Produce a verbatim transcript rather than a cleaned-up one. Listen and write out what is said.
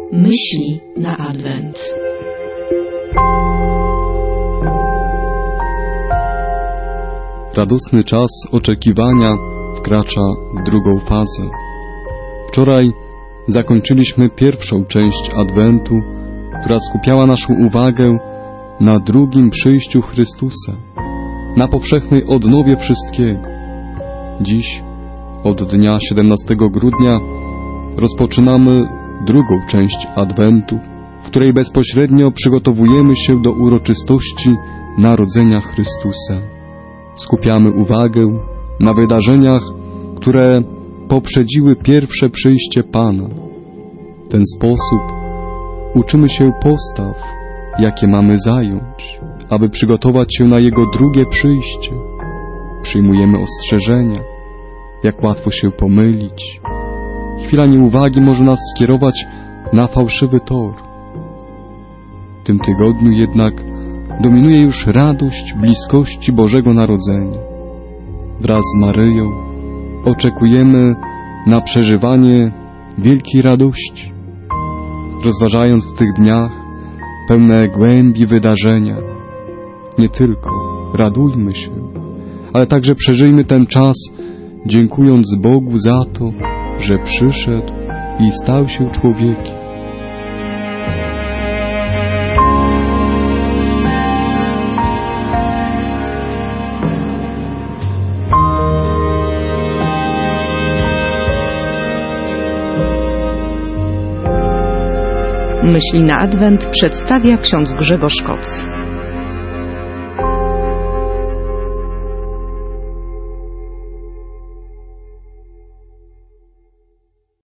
Myśli na Adwent. Radosny czas oczekiwania wkracza w drugą fazę. Wczoraj zakończyliśmy pierwszą część Adwentu, która skupiała naszą uwagę na drugim przyjściu Chrystusa, na powszechnej odnowie wszystkiego. Dziś, od dnia siedemnastego grudnia, rozpoczynamy drugą część Adwentu, w której bezpośrednio przygotowujemy się do uroczystości Narodzenia Chrystusa. Skupiamy uwagę na wydarzeniach, które poprzedziły pierwsze przyjście Pana. W ten sposób uczymy się postaw, jakie mamy zająć, aby przygotować się na Jego drugie przyjście. Przyjmujemy ostrzeżenia, jak łatwo się pomylić. Chwila nieuwagi może nas skierować na fałszywy tor. W tym tygodniu jednak dominuje już radość bliskości Bożego Narodzenia. Wraz z Maryją oczekujemy na przeżywanie wielkiej radości. Rozważając w tych dniach pełne głębi wydarzenia, nie tylko radujmy się, ale także przeżyjmy ten czas, dziękując Bogu za to, że przyszedł i stał się człowiekiem. Myśli na Adwent przedstawia ksiądz Grzegorz Koc.